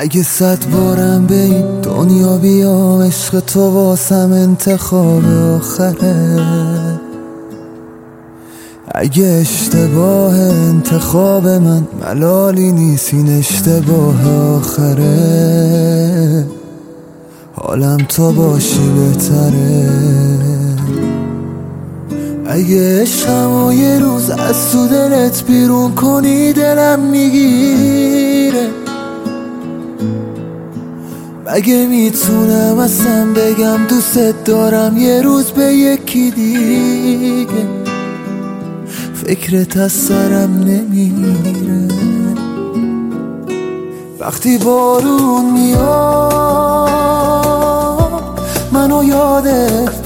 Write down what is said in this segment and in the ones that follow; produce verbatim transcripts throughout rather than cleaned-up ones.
اگه صد بارم به این دنیا بیام، عشق تو واسم انتخاب آخره. اگه اشتباه انتخاب من ملالی نیست، این اشتباه آخره. حالم تو باشی بهتره. اگه عشقمو یه روز از تو دلت بیرون کنی دلم میگیره. مگه میتونم اصلا بگم دوست دارم یه روز به یکی دیگه؟ فکرت از سرم نمیره. وقتی بارون میاد منو یادت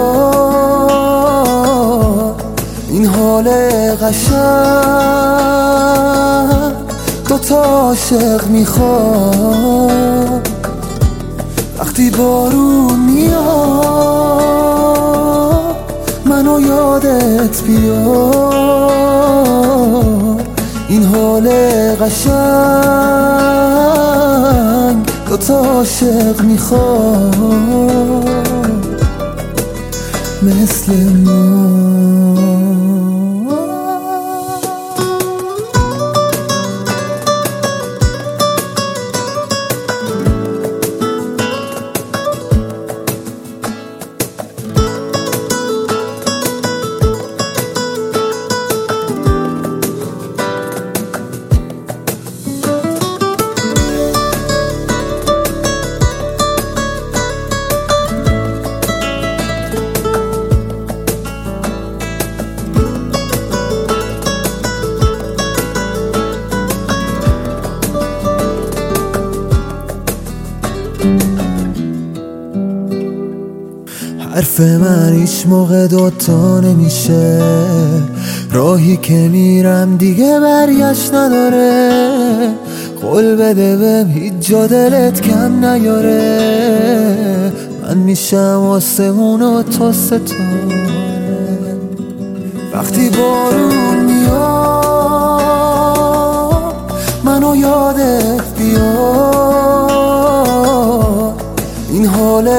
بیاد، این حال قشنگ دوتا عاشق میخواد. وقتی بارون میاد منو یادت بیاد، این حال قشنگ دوتا عاشق میخواد مثل ما. حرف من هیچ موقع دوتا نمیشه، راهی که میرم دیگه برگشت نداره. قول بده بهم هیچ جا دلت کم نیاره، من میشم آسمون و تو ستاره. وقتی بارون میاد منو یادت بیاد، این حال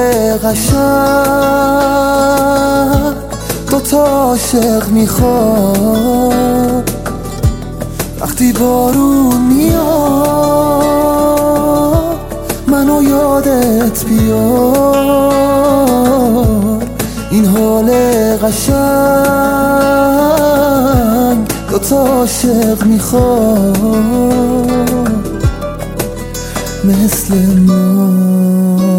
قشنگ دوتا عاشق میخواد. وقتی بارون میاد منو یادت بیاد، این حال قشنگ دوتا عاشق میخواد مثل ما.